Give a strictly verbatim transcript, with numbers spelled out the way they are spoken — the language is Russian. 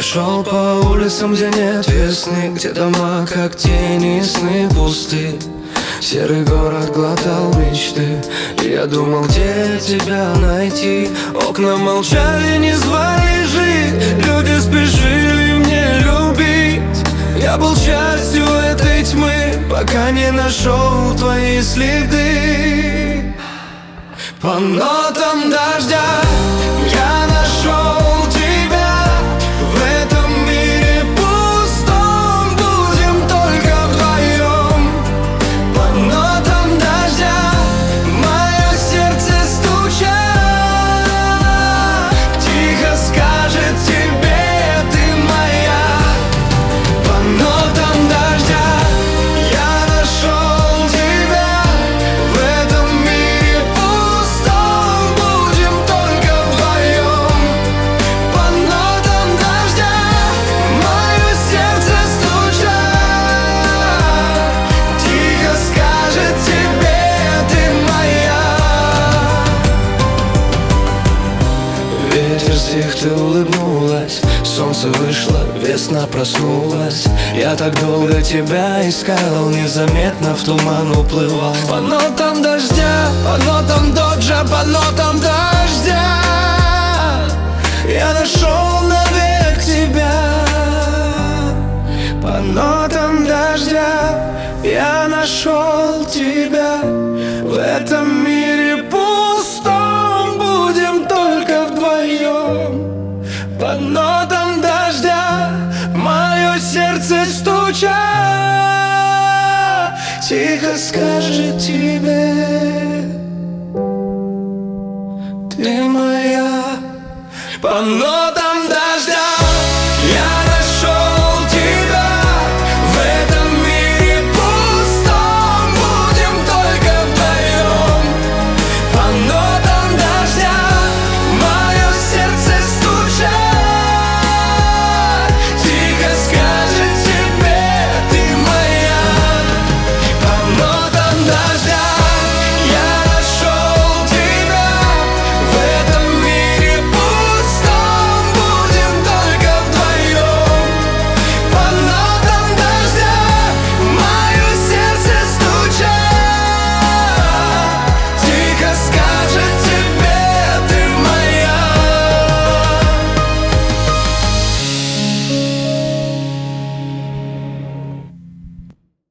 шел по улицам, где нет весны, где дома, как тени, сны пусты. Серый город глотал мечты, и я думал, где тебя найти. Окна молчали, не звали жить, люди спешили мне любить. Я был частью этой тьмы, пока не нашел твои следы. По нотам дождя я нашел тебя. В этом мире пустом будем только вдвоем. По нотам дождя мое сердце стуча тихо скажет тебе: ты моя. По нотам дождя я нашел тебя. В этом мире пустом будем только вдвоем. По нотам дождя мое сердце стуча тихо скажет тебе: ты моя. Ветер стих, ты улыбнулась, солнце вышло, весна проснулась. Я так долго тебя искал, незаметно в туман уплывал. По нотам дождя, по нотам доджа, по нотам дождя я нашел навек тебя. По нотам дождя я нашел тебя. В этом мире пустом будем только вдвоем. По нотам дождя мое сердце стуча тихо скажет тебе: ты моя. По нотам